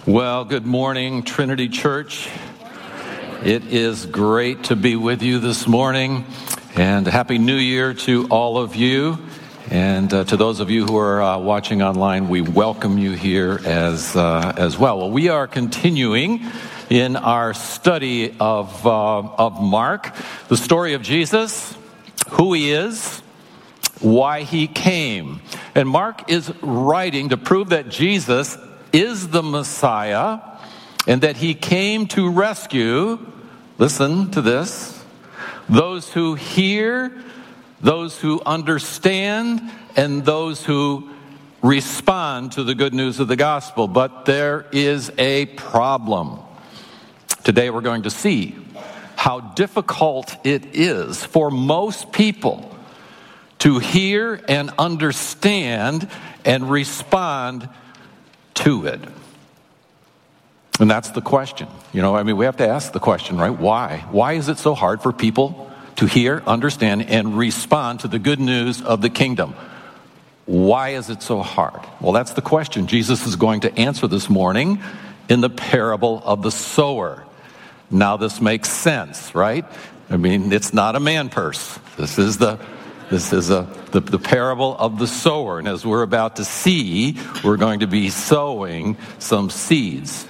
Well, good morning, Trinity Church. It is great to be with you this morning, and Happy New Year to all of you. And to those of you who are watching online, we welcome you here as well. Well, we are continuing in our study of Mark, the story of Jesus, who he is, why he came. And Mark is writing to prove that Jesus is the Messiah and that he came to rescue, listen to this, those who hear, those who understand, and those who respond to the good news of the gospel. But there is a problem. Today we're going to see how difficult it is for most people to hear and understand and respond to it. And that's the question. We have to ask the question, right? Why? Why is it so hard for people to hear, understand, and respond to the good news of the kingdom? Why is it so hard? Well, that's the question Jesus is going to answer this morning in the parable of the sower. Now this makes sense, right? It's not a man purse. This is the parable of the sower. And as we're about to see, we're going to be sowing some seeds.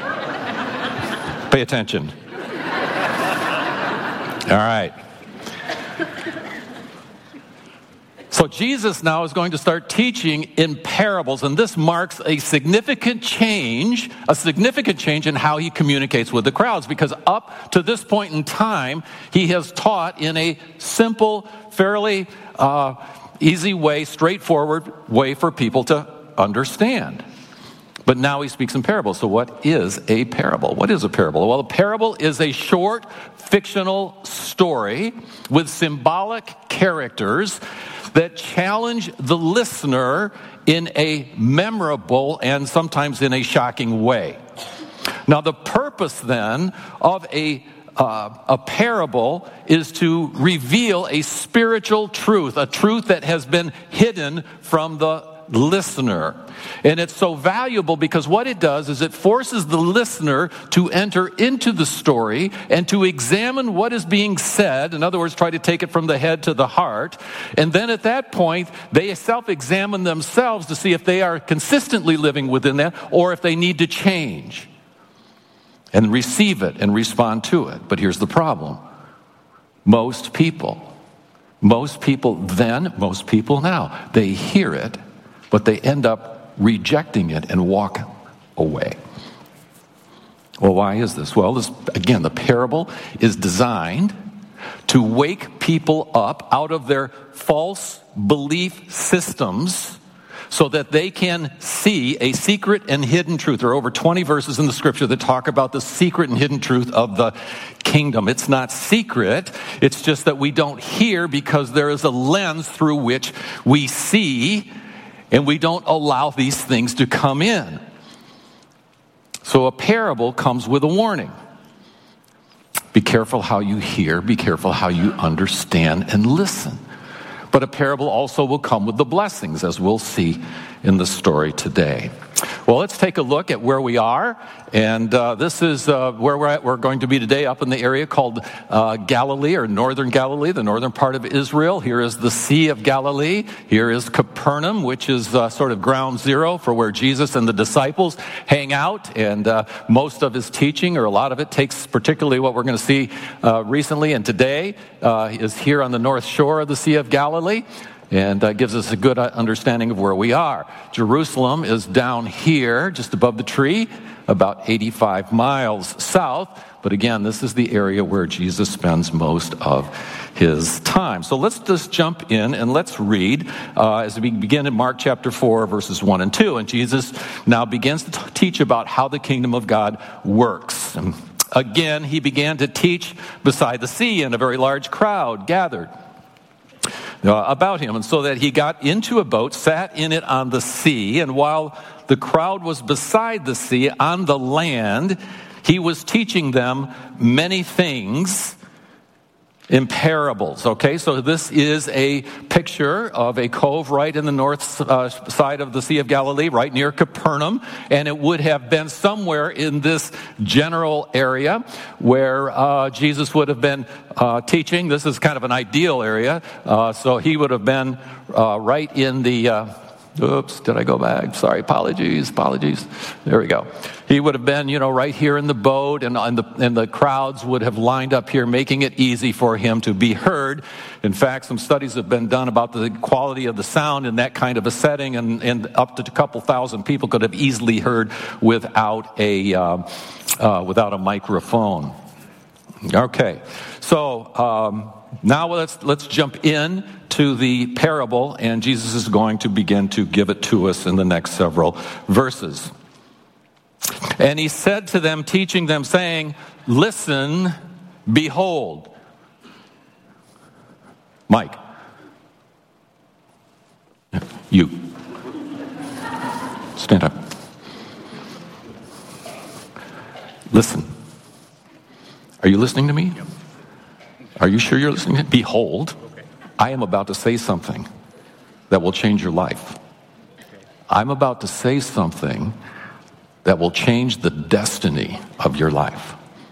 Pay attention. All right. So Jesus now is going to start teaching in parables, and this marks a significant change in how he communicates with the crowds, because up to this point in time, he has taught in a simple, fairly easy way, straightforward way for people to understand. But now he speaks in parables. So what is a parable? What is a parable? Well, a parable is a short fictional story with symbolic characters that challenge the listener in a memorable and sometimes in a shocking way. Now, the purpose then of a parable is to reveal a spiritual truth, a truth that has been hidden from the listener. And it's so valuable because what it does is it forces the listener to enter into the story and to examine what is being said. In other words, try to take it from the head to the heart. And then at that point, they self-examine themselves to see if they are consistently living within that or if they need to change and receive it and respond to it. But here's the problem. Most people now, they hear it, but they end up rejecting it and walk away. Well, why is this? Well, the parable is designed to wake people up out of their false belief systems so that they can see a secret and hidden truth. There are over 20 verses in the scripture that talk about the secret and hidden truth of the kingdom. It's not secret. It's just that we don't hear because there is a lens through which we see, and we don't allow these things to come in. So a parable comes with a warning. Be careful how you hear. Be careful how you understand and listen. But a parable also will come with the blessings, as we'll see in the story today. Well, let's take a look at where we are. And this is where we're at. We're going to be today up in the area called Galilee, or northern Galilee, the northern part of Israel. Here is the Sea of Galilee. Here is Capernaum, which is sort of ground zero for where Jesus and the disciples hang out. And most of his teaching, or a lot of it, takes particularly what we're going to see recently and today, is here on the north shore of the Sea of Galilee. And gives us a good understanding of where we are. Jerusalem is down here, just above the tree, about 85 miles south. But again, this is the area where Jesus spends most of his time. So let's just jump in and let's read as we begin in Mark chapter 4, verses 1 and 2. And Jesus now begins to teach about how the kingdom of God works. And again, he began to teach beside the sea, and a very large crowd gathered about him, and so that he got into a boat, sat in it on the sea, and while the crowd was beside the sea on the land, he was teaching them many things in parables. Okay, so this is a picture of a cove right in the north side of the Sea of Galilee, right near Capernaum, and it would have been somewhere in this general area where Jesus would have been teaching. This is kind of an ideal area, so he would have been right in the oops, did I go back? Sorry, apologies. There we go. He would have been, right here in the boat, and the crowds would have lined up here, making it easy for him to be heard. In fact, some studies have been done about the quality of the sound in that kind of a setting, and up to a couple thousand people could have easily heard without a microphone. Okay, so now let's jump in to the parable, and Jesus is going to begin to give it to us in the next several verses. And he said to them, teaching them, saying, listen, behold. Mike. You. Stand up. Listen. Are you listening to me? Yep. Are you sure you're listening to me? Behold, okay. I am about to say something that will change your life. Okay. I'm about to say something that will change the destiny of your life.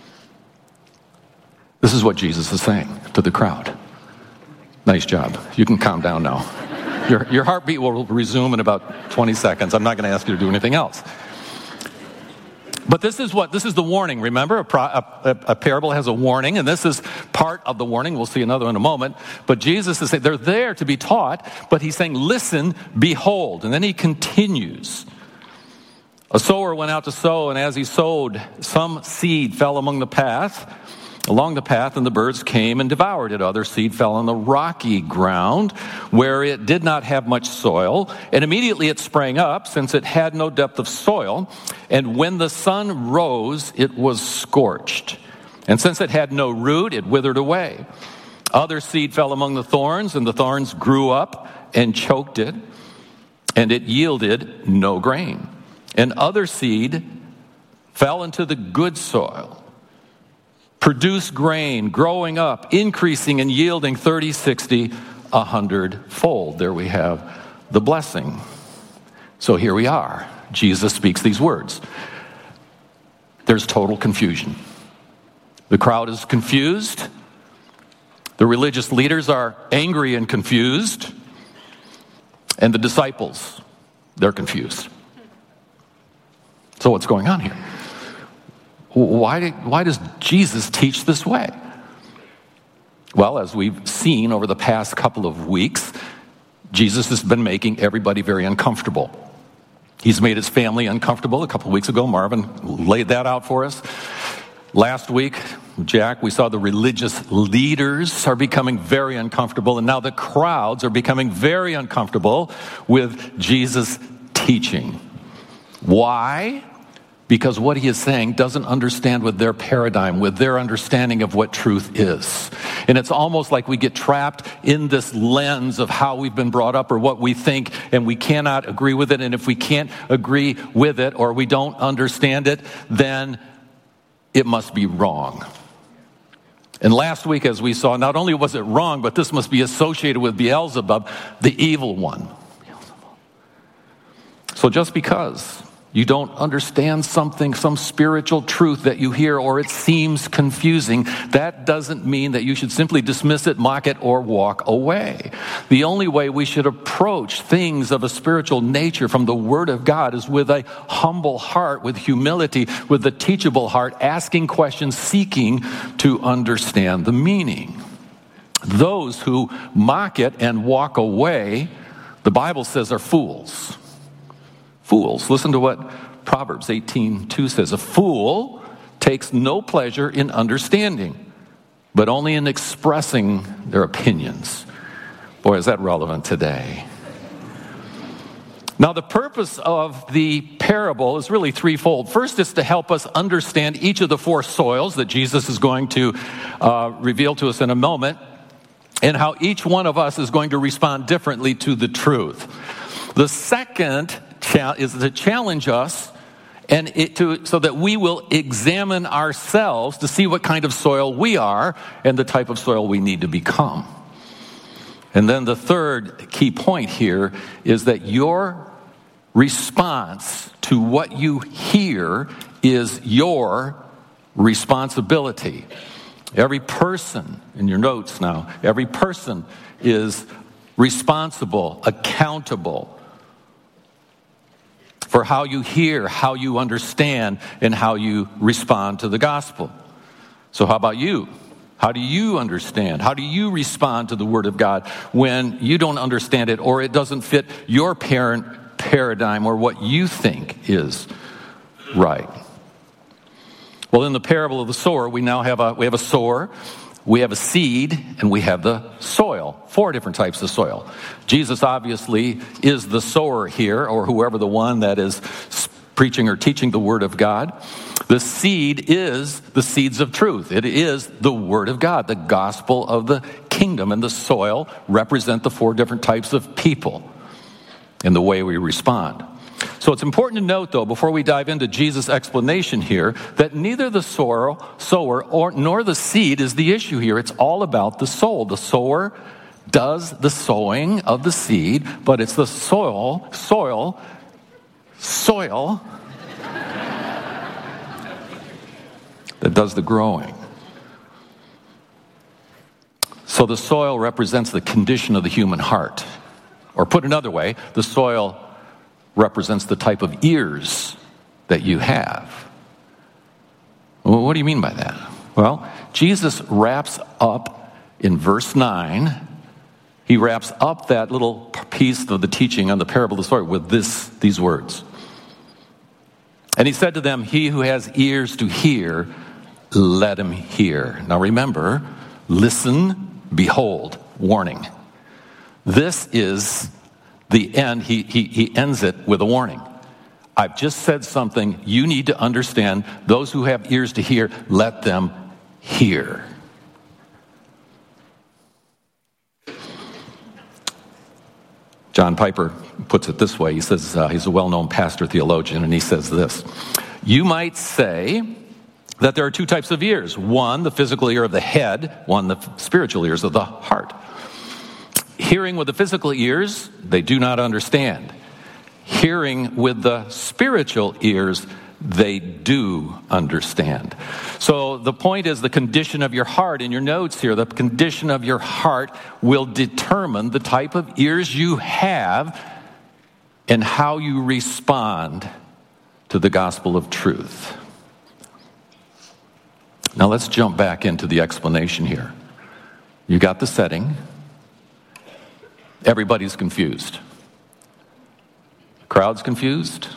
This is what Jesus is saying to the crowd. Nice job. You can calm down now. Your heartbeat will resume in about 20 seconds. I'm not going to ask you to do anything else. But this is the warning. Remember, a parable has a warning, and this is part of the warning. We'll see another in a moment. But Jesus is saying they're there to be taught, but he's saying, listen, behold. And then he continues. A sower went out to sow, and as he sowed, some seed fell along the path, and the birds came and devoured it. Other seed fell on the rocky ground, where it did not have much soil, and immediately it sprang up, since it had no depth of soil. And when the sun rose, it was scorched. And since it had no root, it withered away. Other seed fell among the thorns, and the thorns grew up and choked it, and it yielded no grain. And other seed fell into the good soil, produced grain, growing up, increasing and yielding 30, 60, 100-fold. There we have the blessing. So here we are. Jesus speaks these words. There's total confusion. The crowd is confused. The religious leaders are angry and confused. And the disciples, they're confused. So what's going on here? Why does Jesus teach this way? Well, as we've seen over the past couple of weeks, Jesus has been making everybody very uncomfortable. He's made his family uncomfortable. A couple of weeks ago, Marvin laid that out for us. Last week, Jack, we saw the religious leaders are becoming very uncomfortable, and now the crowds are becoming very uncomfortable with Jesus' teaching. Why? Because what he is saying doesn't understand with their paradigm, with their understanding of what truth is. And it's almost like we get trapped in this lens of how we've been brought up or what we think, and we cannot agree with it. And if we can't agree with it or we don't understand it, then it must be wrong. And last week, as we saw, not only was it wrong, but this must be associated with Beelzebub, the evil one. So just because you don't understand something, some spiritual truth that you hear, or it seems confusing, that doesn't mean that you should simply dismiss it, mock it, or walk away. The only way we should approach things of a spiritual nature from the Word of God is with a humble heart, with humility, with a teachable heart, asking questions, seeking to understand the meaning. Those who mock it and walk away, the Bible says, are fools. Fools. Listen to what Proverbs 18:2 says. A fool takes no pleasure in understanding, but only in expressing their opinions. Boy, is that relevant today. Now, the purpose of the parable is really threefold. First, is to help us understand each of the four soils that Jesus is going to reveal to us in a moment, and how each one of us is going to respond differently to the truth. The second is to challenge us and so that we will examine ourselves to see what kind of soil we are and the type of soil we need to become. And then the third key point here is that your response to what you hear is your responsibility. Every person, in your notes now, every person is responsible, accountable for how you hear, how you understand, and how you respond to the gospel. So how about you? How do you understand? How do you respond to the Word of God when you don't understand it or it doesn't fit your paradigm or what you think is right? Well, in the parable of the sower, we have a sower, we have a seed, and we have the soil. 4 different types of soil. Jesus obviously is the sower here, or whoever the one that is preaching or teaching the Word of God. The seed is the seeds of truth. It is the Word of God, the gospel of the kingdom. And the soil represent the 4 different types of people in the way we respond. So it's important to note, though, before we dive into Jesus' explanation here, that neither the sower nor the seed is the issue here. It's all about the soul. The sower does the sowing of the seed, but it's the soil that does the growing. So the soil represents the condition of the human heart. Or put another way, the soil represents the type of ears that you have. Well, what do you mean by that? Well, Jesus wraps up in verse 9, he wraps up that little piece of the teaching on the parable of the sower with these words. And he said to them, "He who has ears to hear, let him hear." Now remember, listen, behold, warning. This is the end. He ends it with a warning. I've just said something you need to understand. Those who have ears to hear, let them hear. John Piper puts it this way. He says, he's a well-known pastor theologian, and he says this: you might say that there are 2 types of ears. One, the physical ear of the head. One, the spiritual ears of the heart. Hearing with the physical ears, they do not understand. Hearing with the spiritual ears, they do understand. So the point is the condition of your heart. In your notes here, the condition of your heart will determine the type of ears you have and how you respond to the gospel of truth. Now let's jump back into the explanation here. You got the setting. Everybody's confused. The crowd's confused.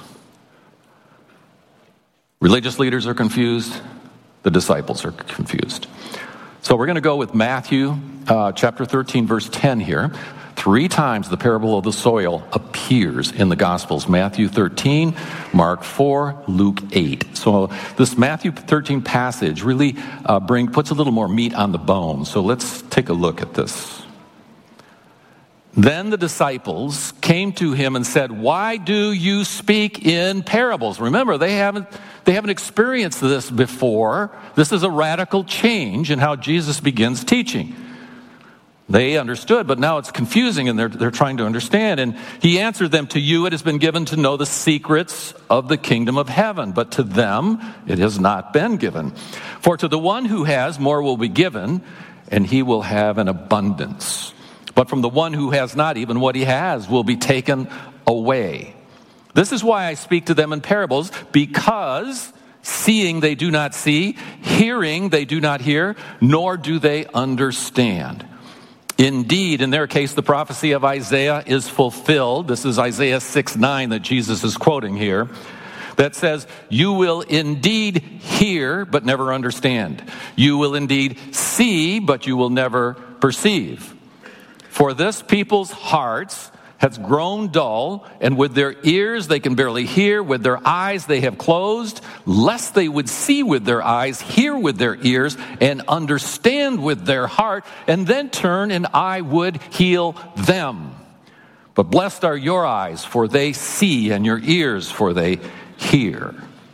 Religious leaders are confused. The disciples are confused. So we're going to go with Matthew chapter 13, verse 10 here. 3 times the parable of the soil appears in the Gospels. Matthew 13, Mark 4, Luke 8. So this Matthew 13 passage really puts a little more meat on the bone. So let's take a look at this. Then the disciples came to him and said, "Why do you speak in parables?" Remember, they haven't experienced this before. This is a radical change in how Jesus begins teaching. They understood, but now it's confusing and they're trying to understand. And he answered them, "To you it has been given to know the secrets of the kingdom of heaven, but to them it has not been given. For to the one who has, more will be given, and he will have an abundance. But from the one who has not, even what he has will be taken away. This is why I speak to them in parables, because seeing they do not see, hearing they do not hear, nor do they understand. Indeed, in their case, the prophecy of Isaiah is fulfilled." This is Isaiah 6:9 that Jesus is quoting here. That says, "You will indeed hear, but never understand. You will indeed see, but you will never perceive. For this people's hearts has grown dull, and with their ears they can barely hear, with their eyes they have closed, lest they would see with their eyes, hear with their ears, and understand with their heart, and then turn, and I would heal them. But blessed are your eyes, for they see, and your ears, for they hear."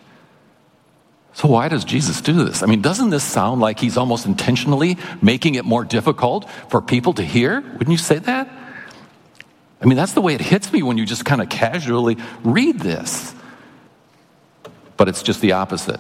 So why does Jesus do this? I mean, doesn't this sound like he's almost intentionally making it more difficult for people to hear? Wouldn't you say that? I mean, that's the way it hits me when you just kind of casually read this. But it's just the opposite.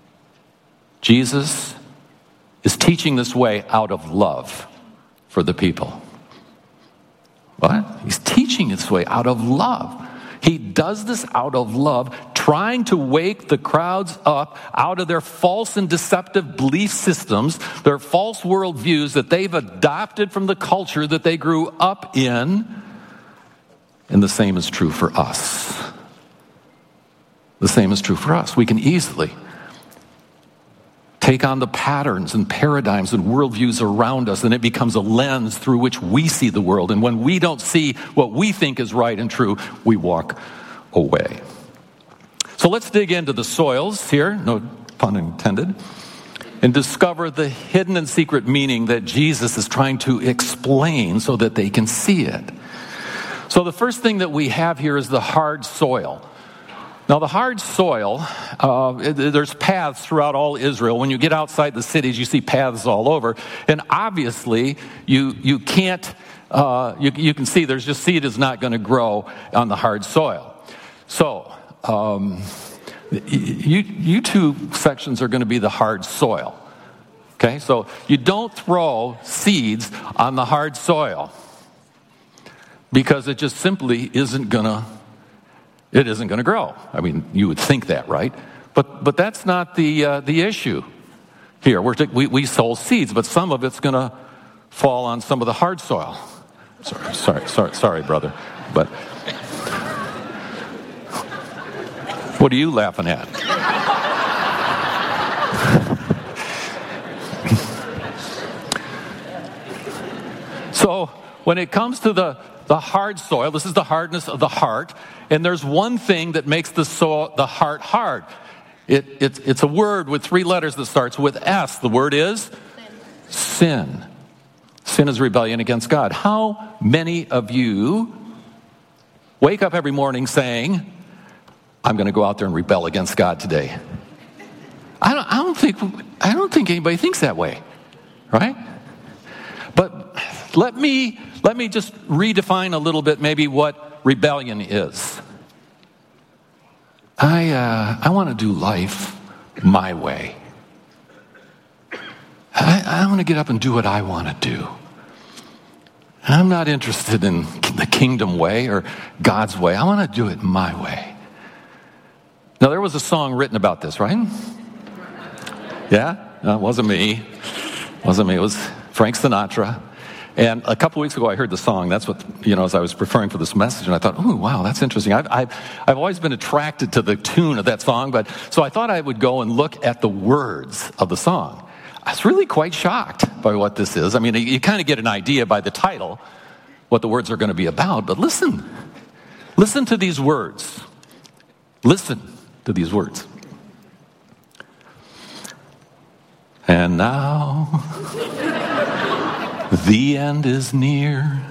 Jesus is teaching this way out of love for the people. What? He's teaching this way out of love. He does this out of love, trying to wake the crowds up out of their false and deceptive belief systems, their false worldviews that they've adopted from the culture that they grew up in. And the same is true for us. The same is true for us. We can easily take on the patterns and paradigms and worldviews around us, and it becomes a lens through which we see the world. And when we don't see what we think is right and true, we walk away. So let's dig into the soils here, no pun intended, and discover the hidden and secret meaning that Jesus is trying to explain so that they can see it. So the first thing that we have here is the hard soil. Now, the hard soil, there's paths throughout all Israel. When you get outside the cities, you see paths all over. And obviously, you can't, you can see there's just seed is not going to grow on the hard soil. So, you two sections are going to be the hard soil. Okay, so you don't throw seeds on the hard soil because it just simply isn't going to grow. I mean, you would think that, right? But that's not the issue here. We sow seeds, but some of it's going to fall on some of the hard soil. Sorry, brother. But what are you laughing at? So when it comes to the hard soil, this is the hardness of the heart. And there's one thing that makes the heart hard. It's a word with 3 letters that starts with S. The word is sin. Sin is rebellion against God. How many of you wake up every morning saying, I'm going to go out there and rebel against God today? I don't think anybody thinks that way, right? But let me just redefine a little bit maybe what rebellion is. I want to do life my way. I want to get up and do what I want to do. I'm not interested in the kingdom way or God's way. I want to do it my way. Now, there was a song written about this, right? Yeah? No, it wasn't me. It was Frank Sinatra. And a couple weeks ago, I heard the song. That's what, as I was preparing for this message, and I thought, oh, wow, that's interesting. I've always been attracted to the tune of that song, so I thought I would go and look at the words of the song. I was really quite shocked by what this is. I mean, you kind of get an idea by the title what the words are going to be about, but listen to these words. Listen to these words. And now the end is near,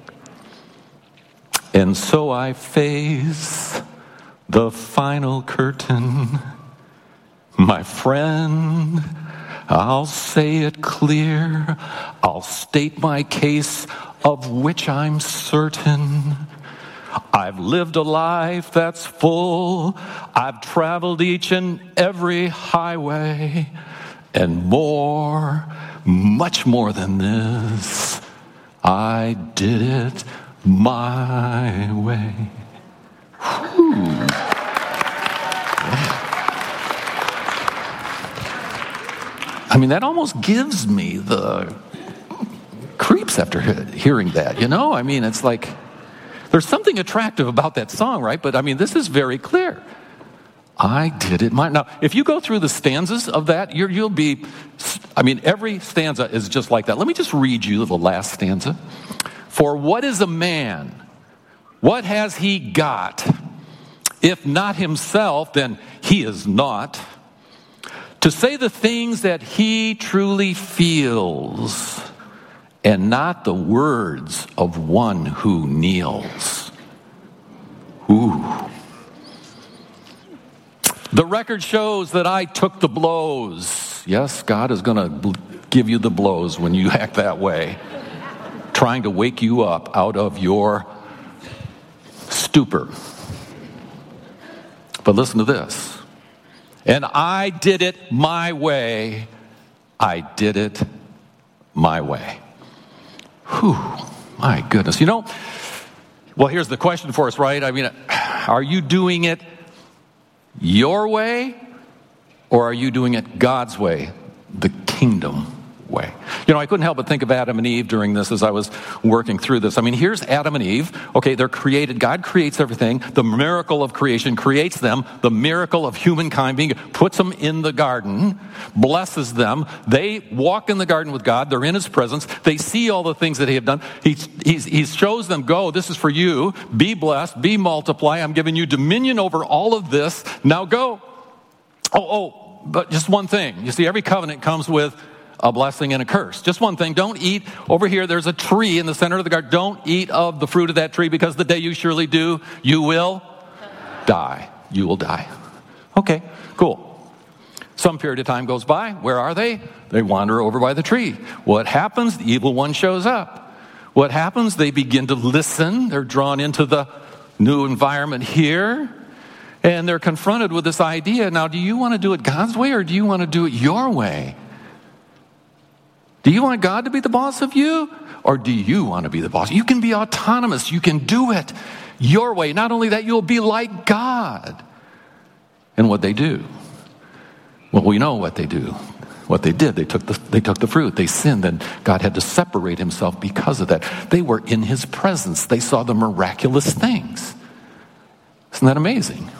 and so I face the final curtain. My friend, I'll say it clear. I'll state my case of which I'm certain. I've lived a life that's full. I've traveled each and every highway, and more, much more than this, I did it my way. Whew. I mean, that almost gives me the creeps after hearing that, I mean, it's like, there's something attractive about that song, right? But I mean, this is very clear. I did it mine. Now, if you go through the stanzas of that, you'll be, every stanza is just like that. Let me just read you the last stanza. For what is a man? What has he got? If not himself, then he is naught. To say the things that he truly feels, and not the words of one who kneels. Ooh. The record shows that I took the blows. Yes, God is going to give you the blows when you act that way, trying to wake you up out of your stupor. But listen to this. And I did it my way. I did it my way. Whew, my goodness. Well, here's the question for us, right? I mean, are you doing it your way, or are you doing it God's way, the kingdom way? I couldn't help but think of Adam and Eve during this as I was working through this. I mean, here's Adam and Eve. Okay, they're created. God creates everything. The miracle of creation creates them. The miracle of humankind being puts them in the garden, blesses them. They walk in the garden with God. They're in his presence. They see all the things that he have done. He shows them, go, this is for you. Be blessed, be multiply. I'm giving you dominion over all of this. Now go. But just one thing. You see, every covenant comes with a blessing and a curse. Just one thing. Don't eat. Over here, there's a tree in the center of the garden. Don't eat of the fruit of that tree, because the day you surely do, you will die. You will die. Okay, cool. Some period of time goes by. Where are they? They wander over by the tree. What happens? The evil one shows up. What happens? They begin to listen. They're drawn into the new environment here. And they're confronted with this idea. Now, do you want to do it God's way, or do you want to do it your way? Do you want God to be the boss of you, or do you want to be the boss? You can be autonomous. You can do it your way. Not only that, you'll be like God. And what they do? Well, we know what they do. What they did, they took the fruit. They sinned, and God had to separate himself because of that. They were in his presence. They saw the miraculous things. Isn't that amazing?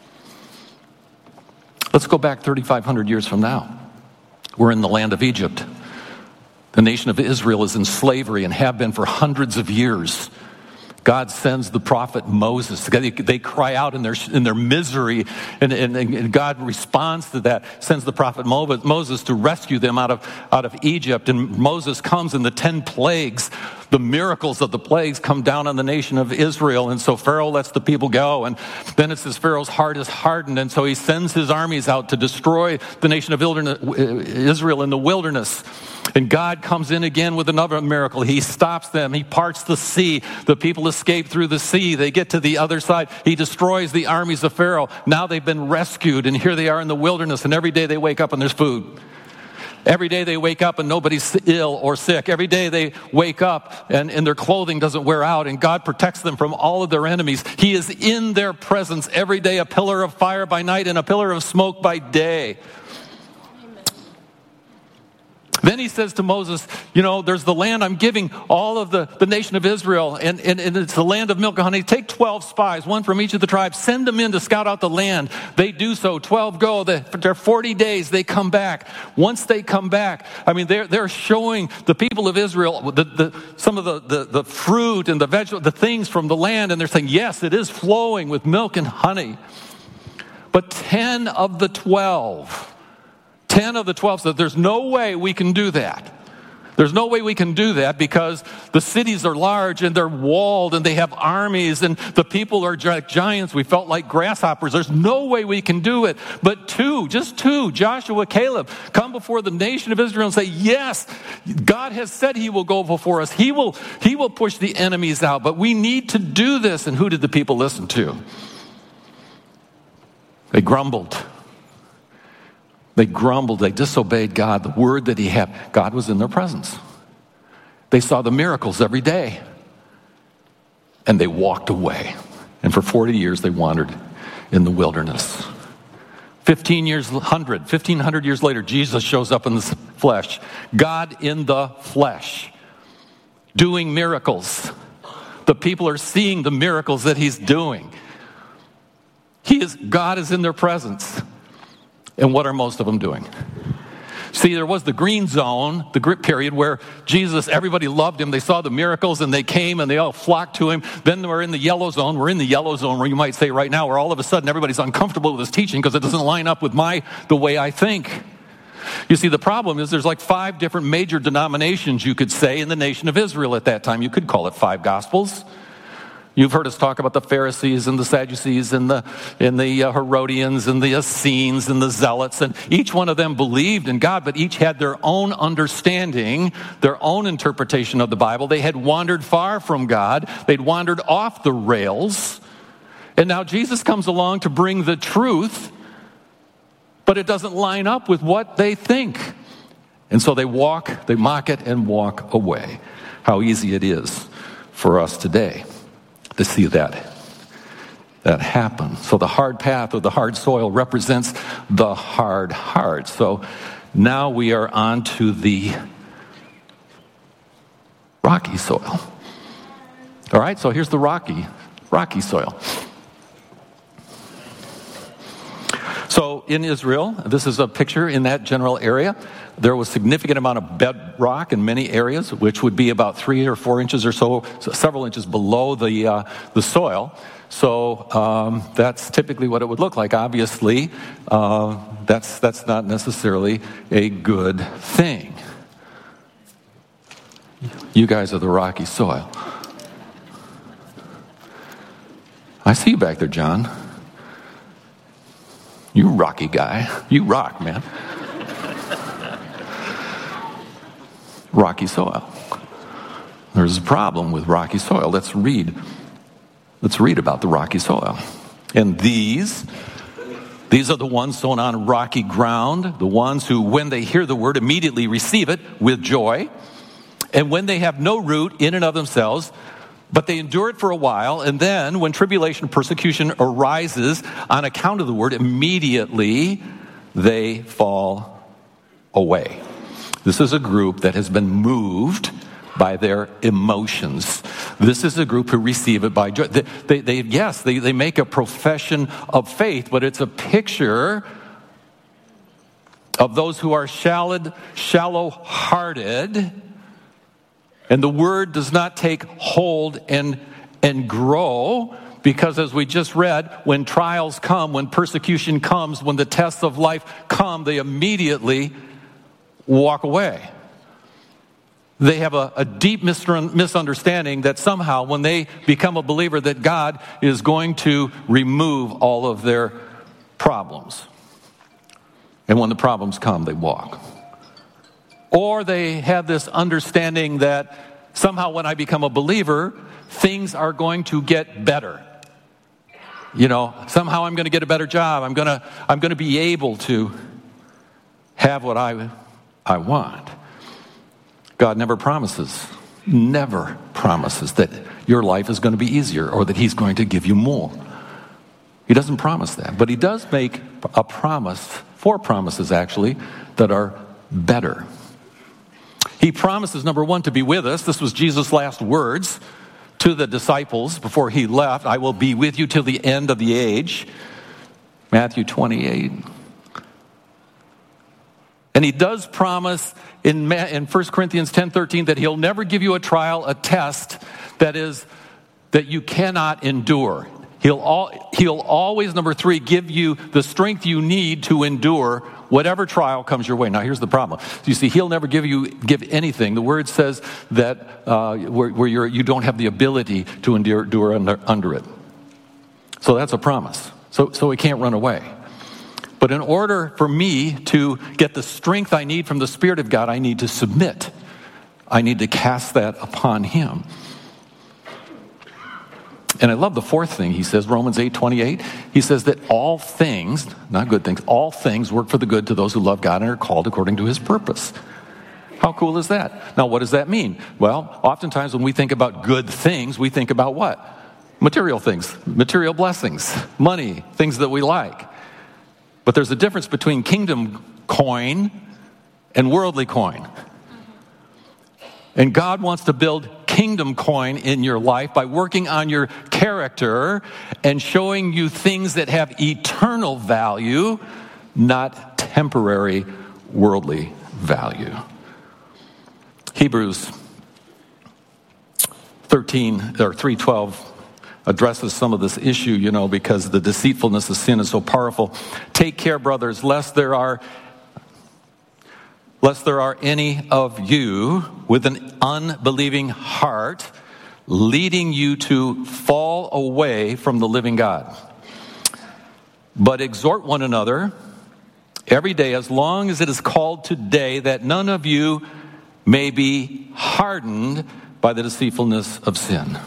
Let's go back 3,500 years from now. We're in the land of Egypt. The nation of Israel is in slavery and have been for hundreds of years. God sends the prophet Moses. They cry out in their misery, and God responds to that, sends the prophet Moses to rescue them out of Egypt. And Moses comes, and the 10 plagues, the miracles of the plagues come down on the nation of Israel. And so Pharaoh lets the people go. And then it says Pharaoh's heart is hardened. And so he sends his armies out to destroy the nation of Israel in the wilderness. And God comes in again with another miracle. He stops them. He parts the sea. The people escape through the sea. They get to the other side. He destroys the armies of Pharaoh. Now they've been rescued, and here they are in the wilderness. And every day they wake up and there's food. Every day they wake up and nobody's ill or sick. Every day they wake up and their clothing doesn't wear out, and God protects them from all of their enemies. He is in their presence every day, a pillar of fire by night and a pillar of smoke by day. Then he says to Moses, there's the land I'm giving all of the nation of Israel, and it's the land of milk and honey. Take 12 spies, one from each of the tribes, send them in to scout out the land. They do so. 12 go. They're 40 days. They come back. Once they come back, they're showing the people of Israel some of the fruit and the vegetable, the things from the land, and they're saying, yes, it is flowing with milk and honey. But 10 of the 12 said, there's no way we can do that. There's no way we can do that because the cities are large and they're walled and they have armies and the people are giants. We felt like grasshoppers. There's no way we can do it. But just two, Joshua, Caleb, come before the nation of Israel and say, yes, God has said he will go before us. He will push the enemies out, but we need to do this. And who did the people listen to? They grumbled. They grumbled. They disobeyed God. The word that he had, God was in their presence. They saw the miracles every day. And they walked away. And for 40 years they wandered in the wilderness. 1,500 years later, Jesus shows up in the flesh. God in the flesh. Doing miracles. The people are seeing the miracles that he's doing. God is in their presence. And what are most of them doing? See, there was the green zone, the grip period where everybody loved him. They saw the miracles and they came and they all flocked to him. Then we're in the yellow zone. We're in the yellow zone where you might say right now, where all of a sudden everybody's uncomfortable with his teaching because it doesn't line up with the way I think. You see, the problem is there's like 5 different major denominations, you could say, in the nation of Israel at that time. You could call it 5 gospels. You've heard us talk about the Pharisees and the Sadducees and the Herodians and the Essenes and the Zealots. And each one of them believed in God, but each had their own understanding, their own interpretation of the Bible. They had wandered far from God. They'd wandered off the rails. And now Jesus comes along to bring the truth, but it doesn't line up with what they think. And so they mock it and walk away. How easy it is for us today to see that happen. So the hard path or the hard soil represents the hard heart. So now we are on to the rocky soil. All right, so here's the rocky soil. So in Israel, this is a picture in that general area. There was a significant amount of bedrock in many areas, which would be about 3 or 4 inches or so several inches below the soil. So that's typically what it would look like. Obviously, that's not necessarily a good thing. You guys are the rocky soil. I see you back there, John. You rocky guy. You rock, man. Rocky soil. There's a problem with rocky soil. Let's read about the rocky soil. And these are the ones sown on rocky ground, the ones who, when they hear the word, immediately receive it with joy. And when they have no root in and of themselves, but they endure it for a while, and then when tribulation and persecution arises on account of the word, immediately they fall away. This is a group that has been moved by their emotions. This is a group who receive it by joy. They make a profession of faith, but it's a picture of those who are shallow-hearted, and the word does not take hold and grow, because as we just read, when trials come, when persecution comes, when the tests of life come, they immediately walk away. They have a deep misunderstanding that somehow when they become a believer that God is going to remove all of their problems. And when the problems come, they walk. Or they have this understanding that somehow when I become a believer, things are going to get better. Somehow I'm going to get a better job. I'm going to be able to have what I want. God never promises that your life is going to be easier or that he's going to give you more. He doesn't promise that. But he does make a promise, 4 promises actually, that are better. He promises, number 1, to be with us. This was Jesus' last words to the disciples before he left. I will be with you till the end of the age. Matthew 28. And he does promise in 1 Corinthians 10:13 that he'll never give you a trial, a test that you cannot endure. He'll always, number 3, give you the strength you need to endure whatever trial comes your way. Now, here's the problem. You see, he'll never give anything. The word says that where you don't have the ability to endure under it. So that's a promise. So it can't run away. But in order for me to get the strength I need from the Spirit of God, I need to submit. I need to cast that upon him. And I love the 4th thing he says, Romans 8:28. He says that all things, not good things, all things work for the good to those who love God and are called according to his purpose. How cool is that? Now, what does that mean? Well, oftentimes when we think about good things, we think about what? Material things, material blessings, money, things that we like. But there's a difference between kingdom coin and worldly coin. And God wants to build kingdom coin in your life by working on your character and showing you things that have eternal value, not temporary worldly value. Hebrews 3:12 addresses some of this issue, because the deceitfulness of sin is so powerful. Take care, brothers, lest there are any of you with an unbelieving heart leading you to fall away from the living God. But exhort one another every day, as long as it is called today, that none of you may be hardened by the deceitfulness of sin.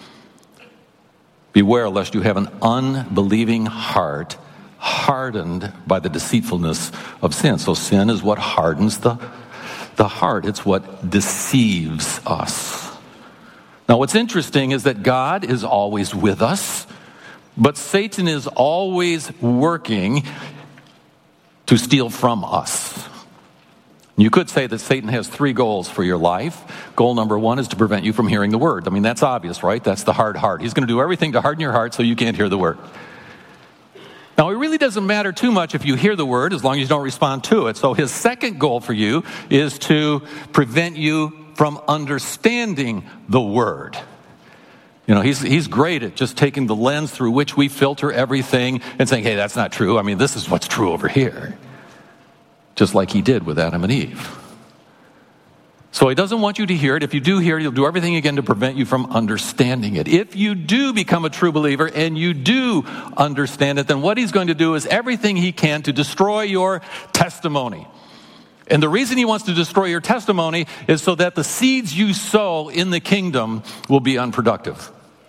Beware lest you have an unbelieving heart hardened by the deceitfulness of sin. So sin is what hardens the heart. It's what deceives us. Now what's interesting is that God is always with us, but Satan is always working to steal from us. You could say that Satan has 3 goals for your life. Goal number 1 is to prevent you from hearing the word. I mean, that's obvious, right? That's the hard heart. He's going to do everything to harden your heart so you can't hear the word. Now, it really doesn't matter too much if you hear the word as long as you don't respond to it. So his second goal for you is to prevent you from understanding the word. You know, he's great at just taking the lens through which we filter everything and saying, hey, that's not true. I mean, this is what's true over here. Just like he did with Adam and Eve. So he doesn't want you to hear it. If you do hear it, he'll do everything again to prevent you from understanding it. If you do become a true believer and you do understand it, then what he's going to do is everything he can to destroy your testimony. And the reason he wants to destroy your testimony is so that the seeds you sow in the kingdom will be unproductive.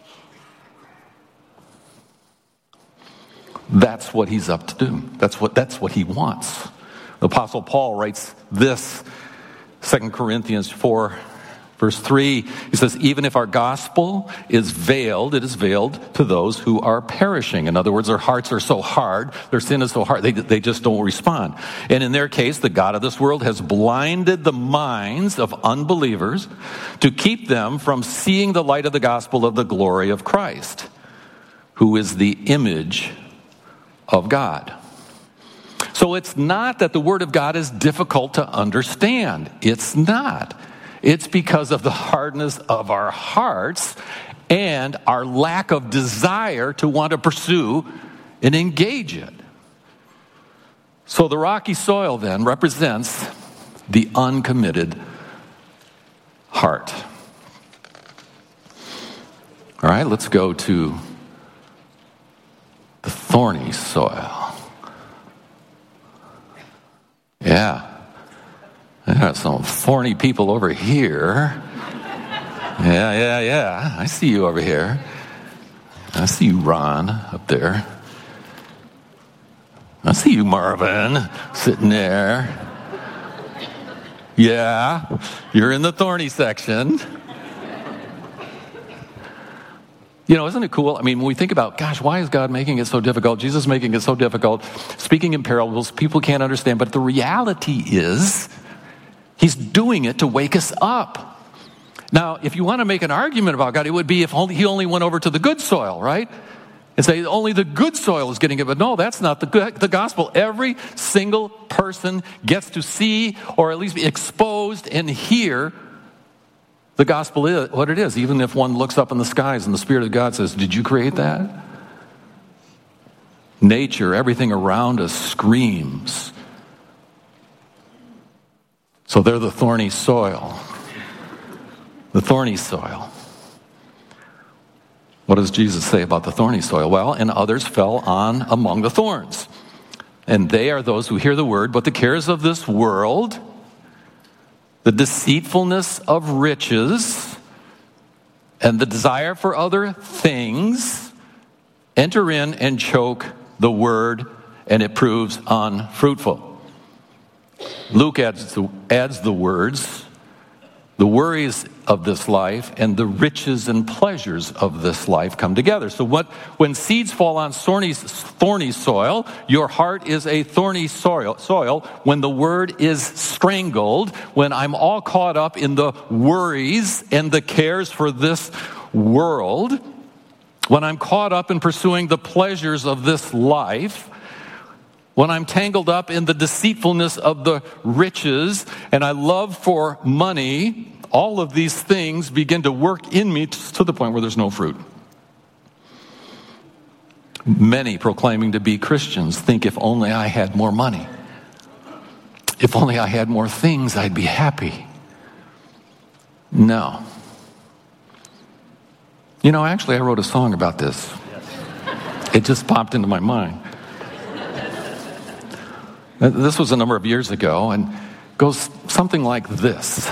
That's what he's up to do. That's what he wants. The Apostle Paul writes this, 2 Corinthians 4, verse 3. He says, even if our gospel is veiled, it is veiled to those who are perishing. In other words, their hearts are so hard, their sin is so hard, they just don't respond. And in their case, the God of this world has blinded the minds of unbelievers to keep them from seeing the light of the gospel of the glory of Christ, who is the image of God. So it's not that the Word of God is difficult to understand. It's not. It's because of the hardness of our hearts and our lack of desire to want to pursue and engage it. So the rocky soil then represents the uncommitted heart. All right, let's go to the thorny soil. Yeah. There are some thorny people over here. Yeah. I see you over here. I see you, Ron, up there. I see you, Marvin, sitting there. Yeah, you're in the thorny section. You know, isn't it cool? I mean, when we think about, gosh, why is God making it so difficult? Jesus making it so difficult. Speaking in parables, people can't understand. But the reality is, he's doing it to wake us up. Now, if you want to make an argument about God, it would be if he only went over to the good soil, right? And say only the good soil is getting it. But no, that's not the gospel. Every single person gets to see or at least be exposed and hear the gospel is what it is, even if one looks up in the skies and the Spirit of God says, did you create that? Nature, everything around us screams. So they're the thorny soil. The thorny soil. What does Jesus say about the thorny soil? Well, and others fell on among the thorns. And they are those who hear the word, but the cares of this world, the deceitfulness of riches, and the desire for other things enter in and choke the word, and it proves unfruitful. Luke adds the words, the worries of this life and the riches and pleasures of this life come together. So when seeds fall on thorny soil, your heart is a thorny soil. When the word is strangled, when I'm all caught up in the worries and the cares for this world, when I'm caught up in pursuing the pleasures of this life, when I'm tangled up in the deceitfulness of the riches and I love for money, all of these things begin to work in me to the point where there's no fruit. Many proclaiming to be Christians think if only I had more money, if only I had more things, I'd be happy. No. Actually, I wrote a song about this. It just popped into my mind. This was a number of years ago, and goes something like this.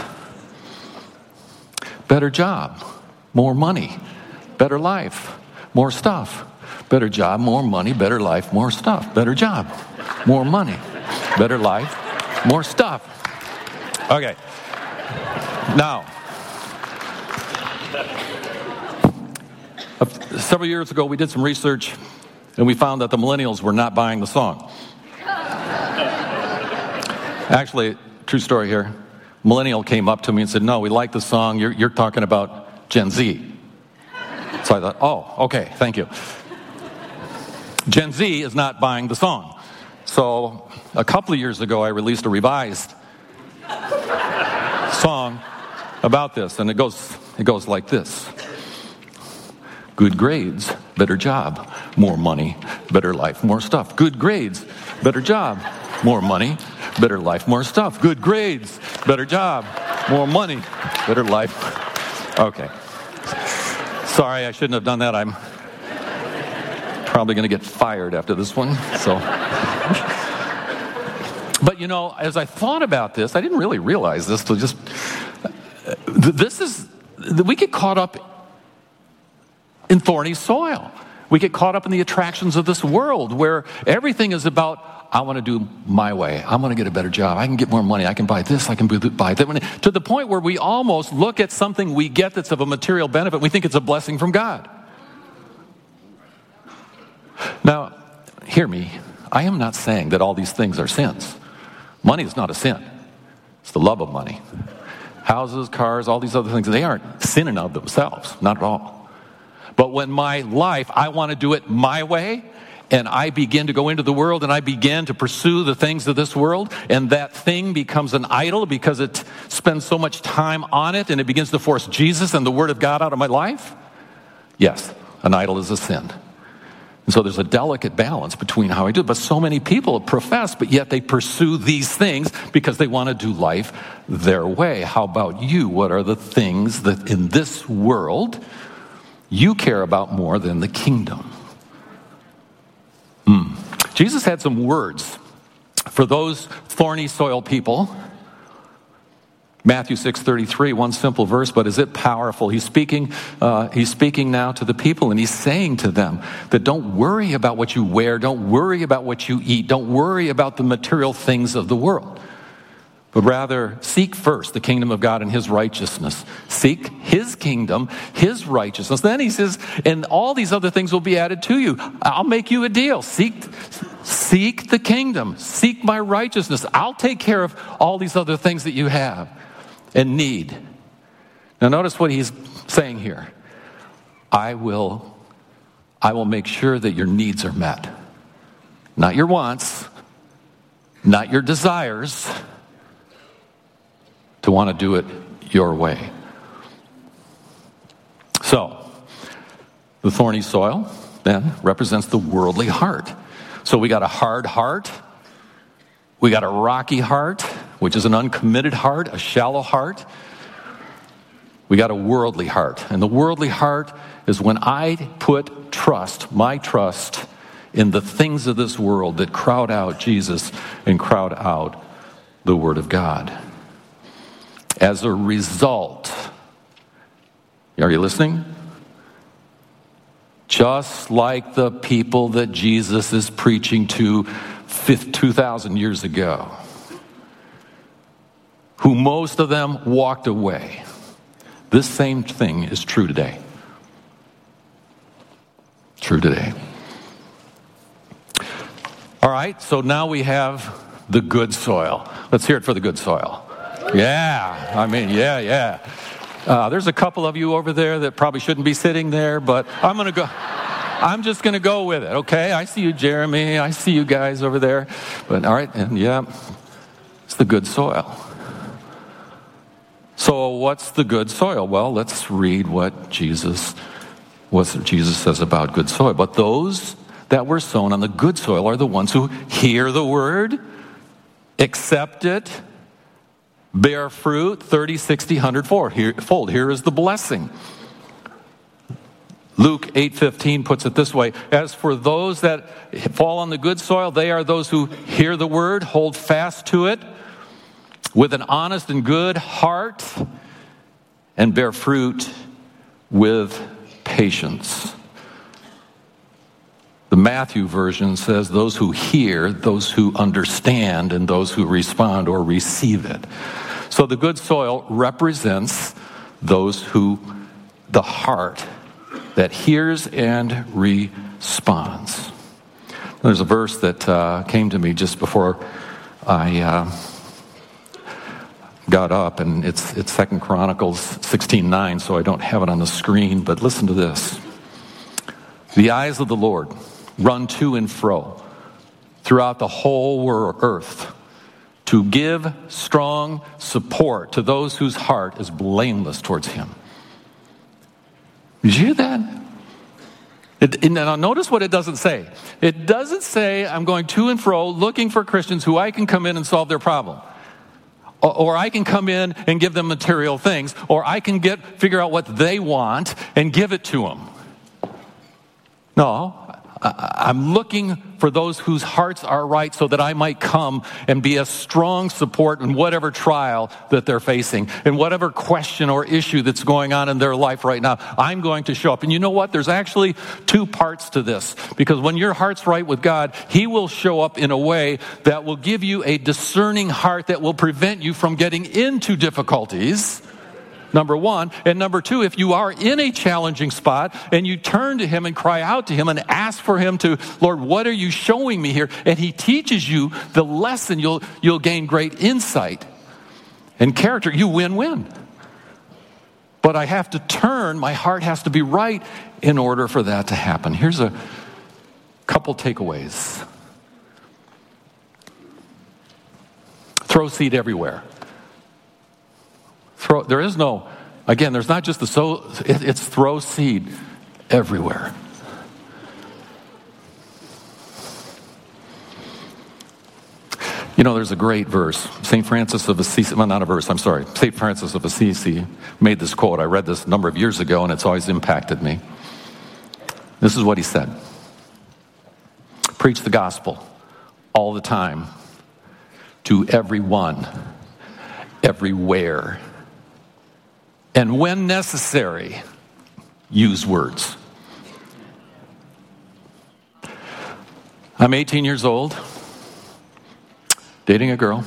Better job, more money, better life, more stuff. Better job, more money, better life, more stuff. Better job, more money, better life, more stuff. Okay. Now, several years ago, we did some research, and we found that the millennials were not buying the song. Actually, true story here. Millennial came up to me and said, "No, we like the song. You're talking about Gen Z." So I thought, "Oh, okay, thank you." Gen Z is not buying the song. So a couple of years ago, I released a revised song about this, and it goes like this. Good grades, better job, more money, better life, more stuff. Good grades, better job, more money, better life, more stuff. Good grades, better job, more money, better life. Okay. Sorry, I shouldn't have done that. I'm probably going to get fired after this one. So, but as I thought about this, I didn't really realize this till just. We get caught up in thorny soil. We get caught up in the attractions of this world where everything is about, I want to do my way. I'm going to get a better job. I can get more money. I can buy this. I can buy that. To the point where we almost look at something we get that's of a material benefit. We think it's a blessing from God. Now, hear me. I am not saying that all these things are sins. Money is not a sin. It's the love of money. Houses, cars, all these other things, they aren't sin in of themselves. Not at all. But when my life, I want to do it my way, and I begin to go into the world and I begin to pursue the things of this world, and that thing becomes an idol because it spends so much time on it and it begins to force Jesus and the Word of God out of my life, yes, an idol is a sin. And so there's a delicate balance between how I do it. But so many people profess, but yet they pursue these things because they want to do life their way. How about you? What are the things that in this world you care about more than the kingdom? Jesus had some words for those thorny soil people. Matthew 6:33, one simple verse, but is it powerful? He's speaking now to the people, and he's saying to them that don't worry about what you wear, don't worry about what you eat, don't worry about the material things of the world. But rather, seek first the kingdom of God and his righteousness. Seek his kingdom, his righteousness. Then he says, and all these other things will be added to you. I'll make you a deal. Seek the kingdom. Seek my righteousness. I'll take care of all these other things that you have and need. Now notice what he's saying here. I will make sure that your needs are met. Not your wants, not your desires, to want to do it your way. So, the thorny soil then represents the worldly heart. So we got a hard heart, we got a rocky heart, which is an uncommitted heart, a shallow heart. We got a worldly heart. And the worldly heart is when I put my trust in the things of this world that crowd out Jesus and crowd out the Word of God. As a result, are you listening? Just like the people that Jesus is preaching to 2,000 years ago, who most of them walked away, this same thing is true today. True today. All right, so now we have the good soil. Let's hear it for the good soil. Yeah. There's a couple of you over there that probably shouldn't be sitting there, but I'm just going to go with it, okay? I see you, Jeremy. I see you guys over there. But all right, and it's the good soil. So what's the good soil? Well, let's read what Jesus says about good soil. But those that were sown on the good soil are the ones who hear the word, accept it, bear fruit 30, 60, 100-fold. Here is the blessing. Luke 8:15 puts it this way: as for those that fall on the good soil, they are those who hear the word, hold fast to it with an honest and good heart, and bear fruit with patience. The Matthew version says those who hear, those who understand, and those who respond or receive it. So the good soil represents those who, the heart that hears and responds. There's a verse that came to me just before I got up, and it's 2 Chronicles 16:9, so I don't have it on the screen, but listen to this. The eyes of the Lord run to and fro throughout the whole earth to give strong support to those whose heart is blameless towards him. Did you hear that? Now notice what it doesn't say. It doesn't say I'm going to and fro looking for Christians who I can come in and solve their problem. Or I can come in and give them material things. Or I can figure out what they want and give it to them. No, I'm looking for those whose hearts are right so that I might come and be a strong support in whatever trial that they're facing, in whatever question or issue that's going on in their life right now. I'm going to show up. And you know what? There's actually two parts to this. Because when your heart's right with God, he will show up in a way that will give you a discerning heart that will prevent you from getting into difficulties. Number one. And number two, if you are in a challenging spot and you turn to him and cry out to him and ask for him to, Lord, what are you showing me here? And he teaches you the lesson, you'll gain great insight and character. You win-win. But I have to turn, my heart has to be right in order for that to happen. Here's a couple takeaways. Throw seed everywhere. There's not just it's throw seed everywhere. You know, there's a great verse. St. Francis of Assisi, well, not a verse, I'm sorry. St. Francis of Assisi made this quote. I read this a number of years ago, and it's always impacted me. This is what he said. Preach the gospel all the time to everyone, everywhere. And when necessary, use words. I'm 18 years old, dating a girl.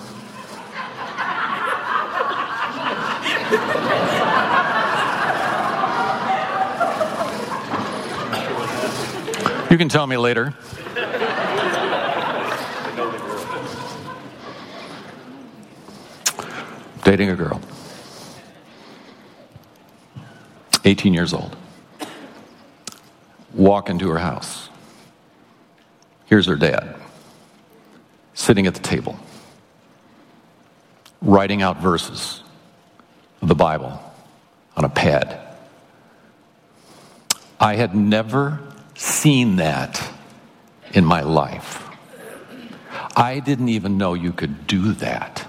You can tell me later. Dating a girl. 18 years old. Walk into her house. Here's her dad, sitting at the table, writing out verses of the Bible on a pad. I had never seen that in my life. I didn't even know you could do that.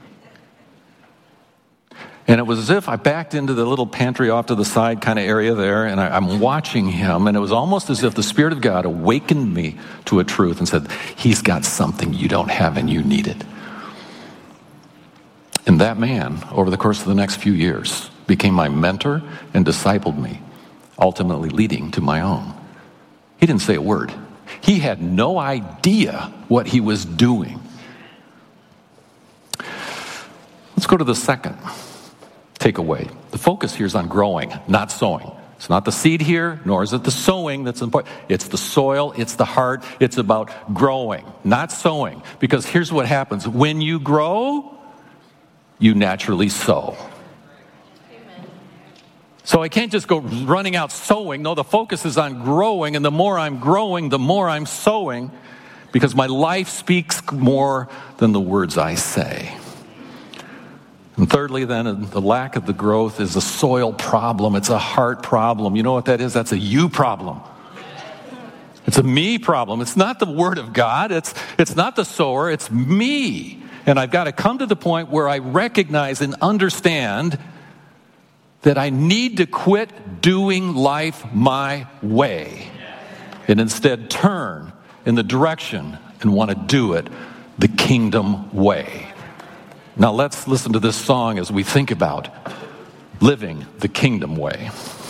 And it was as if I backed into the little pantry off to the side kind of area there, and I'm watching him, and it was almost as if the Spirit of God awakened me to a truth and said, he's got something you don't have and you need it. And that man, over the course of the next few years, became my mentor and discipled me, ultimately leading to my own. He didn't say a word. He had no idea what he was doing. Let's go to the second takeaway. The focus here is on growing, not sowing. It's not the seed here, nor is it the sowing that's important. It's the soil, it's the heart. It's about growing, not sowing. Because here's what happens. When you grow, you naturally sow. Amen. So I can't just go running out sowing. No, the focus is on growing. And the more I'm growing, the more I'm sowing. Because my life speaks more than the words I say. And thirdly, then, the lack of the growth is a soil problem. It's a heart problem. You know what that is? That's a you problem. It's a me problem. It's not the Word of God. It's not the sower. It's me. And I've got to come to the point where I recognize and understand that I need to quit doing life my way and instead turn in the direction and want to do it the kingdom way. Now let's listen to this song as we think about living the kingdom way.